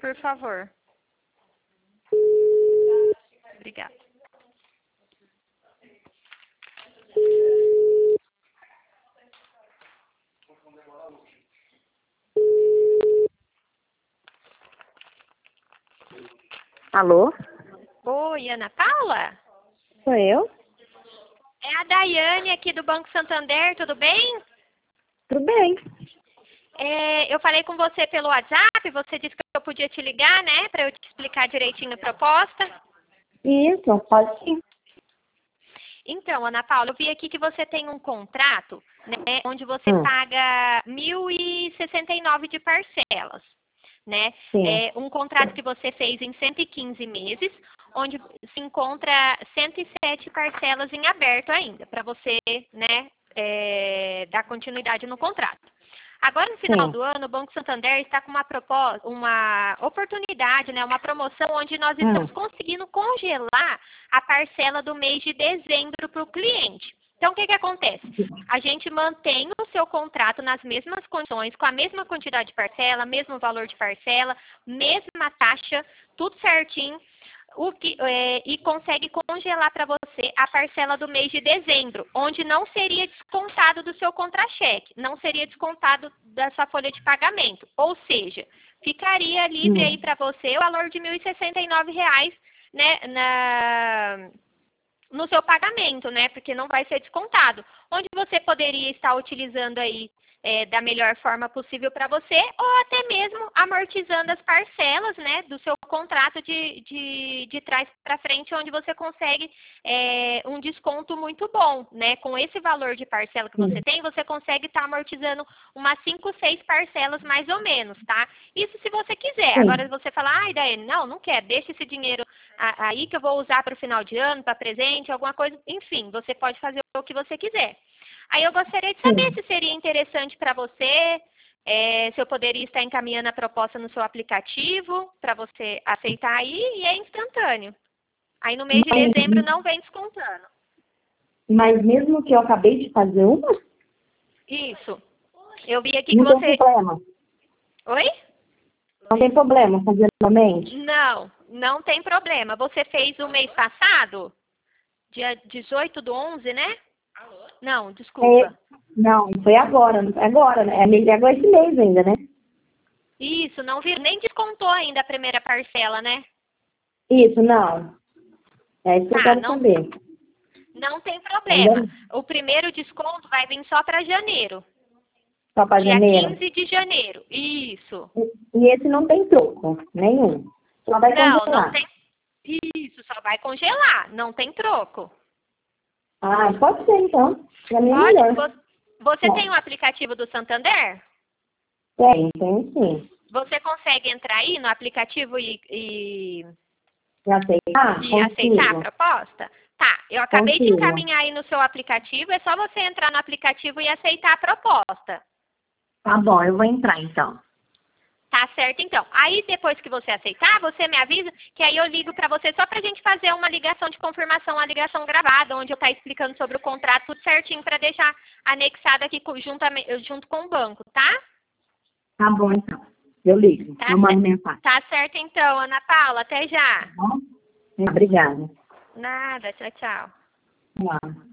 por favor. Obrigada. Alô? Oi, Ana Paula? Sou eu? É a Daiane aqui do Banco Santander, tudo bem? Tudo bem. Eu falei com você pelo WhatsApp, você disse que eu podia te ligar, né, para eu te explicar direitinho a proposta. Isso, pode sim. Então, Ana Paula, eu vi aqui que você tem um contrato, né, onde você paga 1.069 de parcelas, né? Sim. É um contrato que você fez em 115 meses, onde se encontra 107 parcelas em aberto ainda, para você, né, dar continuidade no contrato. Agora, no final Sim. do ano, o Banco Santander está com uma oportunidade, né, uma promoção onde nós estamos conseguindo congelar a parcela do mês de dezembro para o cliente. Então, o que acontece? A gente mantém o seu contrato nas mesmas condições, com a mesma quantidade de parcela, mesmo valor de parcela, mesma taxa, tudo certinho. E consegue congelar para você a parcela do mês de dezembro, onde não seria descontado do seu contra-cheque, não seria descontado da sua folha de pagamento. Ou seja, ficaria livre aí para você o valor de R$ 1.069, né, no seu pagamento, né, porque não vai ser descontado. Onde você poderia estar utilizando aí da melhor forma possível para você, ou até mesmo amortizando as parcelas, né, do seu contrato de trás para frente, onde você consegue um desconto muito bom, né? Com esse valor de parcela que você tem, você consegue estar amortizando umas 5, 6 parcelas mais ou menos, tá? Isso se você quiser. Agora, se você falar, ai, Daiane, não quero, deixa esse dinheiro aí que eu vou usar para o final de ano, para presente, alguma coisa, enfim, você pode fazer o que você quiser. Aí eu gostaria de saber se seria interessante para você, se eu poderia estar encaminhando a proposta no seu aplicativo, para você aceitar aí, e é instantâneo. Aí no mês de dezembro não vem descontando. Mas mesmo que eu acabei de fazer uma? Isso. Eu vi aqui que Não você... tem problema. Oi? Não tem problema fazer novamente? Não tem problema. Você fez o mês passado, dia 18/11, né? Não, desculpa. Não, foi agora, né? Agora esse mês ainda, né? Isso, não vi, nem descontou ainda a primeira parcela, né? Isso, não. É isso que eu quero saber. Não tem problema. O primeiro desconto vai vir só para janeiro. Só para janeiro? Dia 15 de janeiro. Isso. E esse não tem troco, nenhum. Só vai congelar. Não tem. Isso, só vai congelar. Não tem troco. Ah, pode ser então. Pra mim é melhor. Você tem o aplicativo do Santander? Tem sim. Você consegue entrar aí no aplicativo e aceitar a proposta? Tá, eu acabei de encaminhar aí no seu aplicativo, é só você entrar no aplicativo e aceitar a proposta. Tá bom, eu vou entrar então. Tá certo, então. Aí, depois que você aceitar, você me avisa, que aí eu ligo pra você só pra gente fazer uma ligação de confirmação, uma ligação gravada, onde eu tá explicando sobre o contrato, tudo certinho, pra deixar anexado aqui junto com o banco, tá? Tá bom, então. Eu ligo. Eu mando mensagem. Tá certo, então, Ana Paula. Até já. Tá bom? Obrigada. Nada. Tchau, tchau. Tchau.